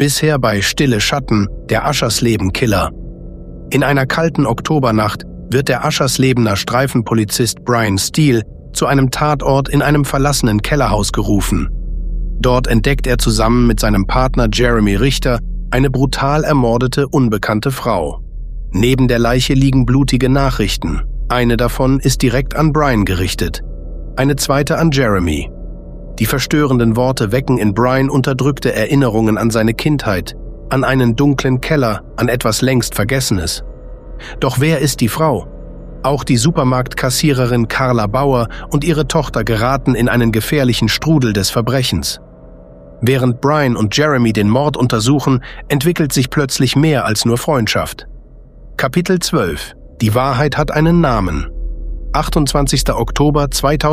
Bisher bei Stille Schatten, der Aschersleben-Killer. In einer kalten Oktobernacht wird der Ascherslebener Streifenpolizist Brian Steele zu einem Tatort in einem verlassenen Kellerhaus gerufen. Dort entdeckt er zusammen mit seinem Partner Jeremy Richter eine brutal ermordete unbekannte Frau. Neben der Leiche liegen blutige Nachrichten. Eine davon ist direkt an Brian gerichtet, eine zweite an Jeremy. Die verstörenden Worte wecken in Brian unterdrückte Erinnerungen an seine Kindheit, an einen dunklen Keller, an etwas längst Vergessenes. Doch wer ist die Frau? Auch die Supermarktkassiererin Carla Bauer und ihre Tochter geraten in einen gefährlichen Strudel des Verbrechens. Während Brian und Jeremy den Mord untersuchen, entwickelt sich plötzlich mehr als nur Freundschaft. Kapitel 12. Die Wahrheit hat einen Namen. 28. Oktober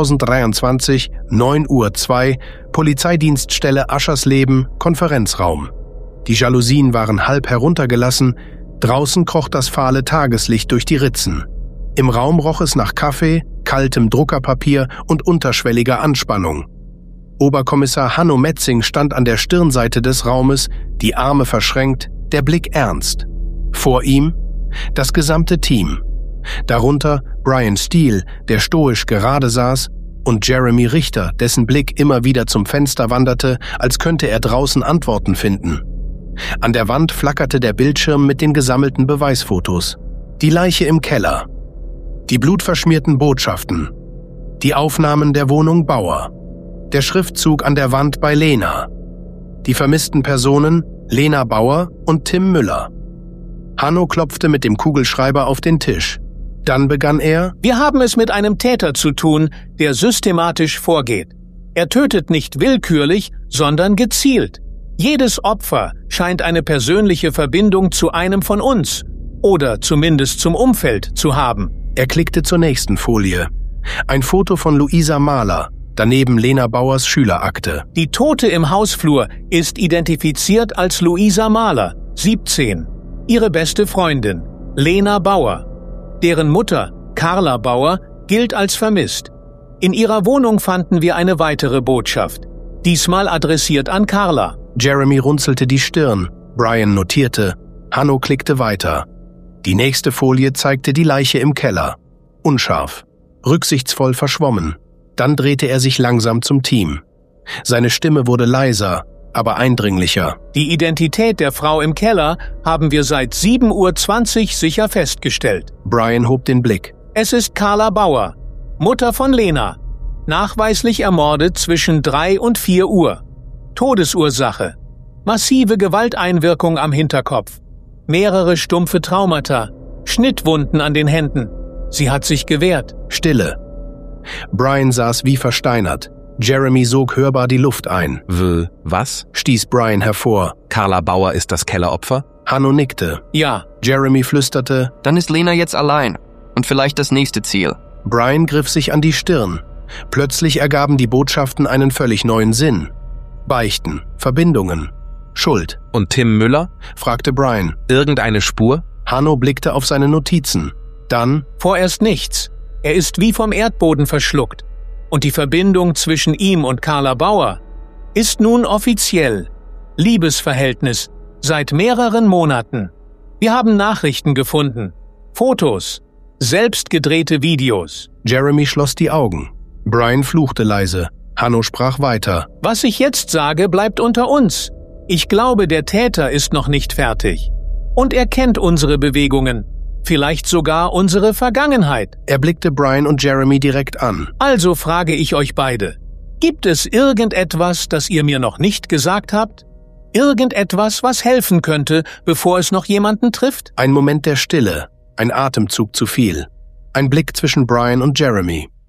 2023, 9:02 Uhr, Polizeidienststelle Aschersleben, Konferenzraum. Die Jalousien waren halb heruntergelassen, draußen kroch das fahle Tageslicht durch die Ritzen. Im Raum roch es nach Kaffee, kaltem Druckerpapier und unterschwelliger Anspannung. Oberkommissar Hanno Metzing stand an der Stirnseite des Raumes, die Arme verschränkt, der Blick ernst. Vor ihm das gesamte Team. Darunter Brian Steele, der stoisch gerade saß, und Jeremy Richter, dessen Blick immer wieder zum Fenster wanderte, als könnte er draußen Antworten finden. An der Wand flackerte der Bildschirm mit den gesammelten Beweisfotos. Die Leiche im Keller. Die blutverschmierten Botschaften. Die Aufnahmen der Wohnung Bauer. Der Schriftzug an der Wand bei Lena. Die vermissten Personen Lena Bauer und Tim Müller. Hanno klopfte mit dem Kugelschreiber auf den Tisch. Dann begann er: Wir haben es mit einem Täter zu tun, der systematisch vorgeht. Er tötet nicht willkürlich, sondern gezielt. Jedes Opfer scheint eine persönliche Verbindung zu einem von uns oder zumindest zum Umfeld zu haben. Er klickte zur nächsten Folie. Ein Foto von Luisa Mahler, daneben Lena Bauers Schülerakte. Die Tote im Hausflur ist identifiziert als Luisa Mahler, 17. Ihre beste Freundin, Lena Bauer. Deren Mutter, Carla Bauer, gilt als vermisst. In ihrer Wohnung fanden wir eine weitere Botschaft, diesmal adressiert an Carla. Jeremy runzelte die Stirn, Brian notierte, Hanno klickte weiter. Die nächste Folie zeigte die Leiche im Keller. Unscharf, rücksichtsvoll verschwommen. Dann drehte er sich langsam zum Team. Seine Stimme wurde leiser, aber eindringlicher. Die Identität der Frau im Keller haben wir seit 7:20 Uhr sicher festgestellt. Brian hob den Blick. Es ist Carla Bauer, Mutter von Lena. Nachweislich ermordet zwischen 3 und 4 Uhr. Todesursache: massive Gewalteinwirkung am Hinterkopf. Mehrere stumpfe Traumata. Schnittwunden an den Händen. Sie hat sich gewehrt. Stille. Brian saß wie versteinert. Jeremy sog hörbar die Luft ein. Was? Stieß Brian hervor. Carla Bauer ist das Kelleropfer? Hanno nickte. Ja. Jeremy flüsterte. Dann ist Lena jetzt allein. Und vielleicht das nächste Ziel. Brian griff sich an die Stirn. Plötzlich ergaben die Botschaften einen völlig neuen Sinn. Beichten, Verbindungen, Schuld. Und Tim Müller? Fragte Brian. Irgendeine Spur? Hanno blickte auf seine Notizen. Dann: Vorerst nichts. Er ist wie vom Erdboden verschluckt. Und die Verbindung zwischen ihm und Carla Bauer ist nun offiziell. Liebesverhältnis seit mehreren Monaten. Wir haben Nachrichten gefunden, Fotos, selbstgedrehte Videos. Jeremy schloss die Augen. Brian fluchte leise. Hanno sprach weiter. Was ich jetzt sage, bleibt unter uns. Ich glaube, der Täter ist noch nicht fertig. Und er kennt unsere Bewegungen. Vielleicht sogar unsere Vergangenheit. Er blickte Brian und Jeremy direkt an. Also frage ich euch beide. Gibt es irgendetwas, das ihr mir noch nicht gesagt habt? Irgendetwas, was helfen könnte, bevor es noch jemanden trifft? Ein Moment der Stille. Ein Atemzug zu viel. Ein Blick zwischen Brian und Jeremy.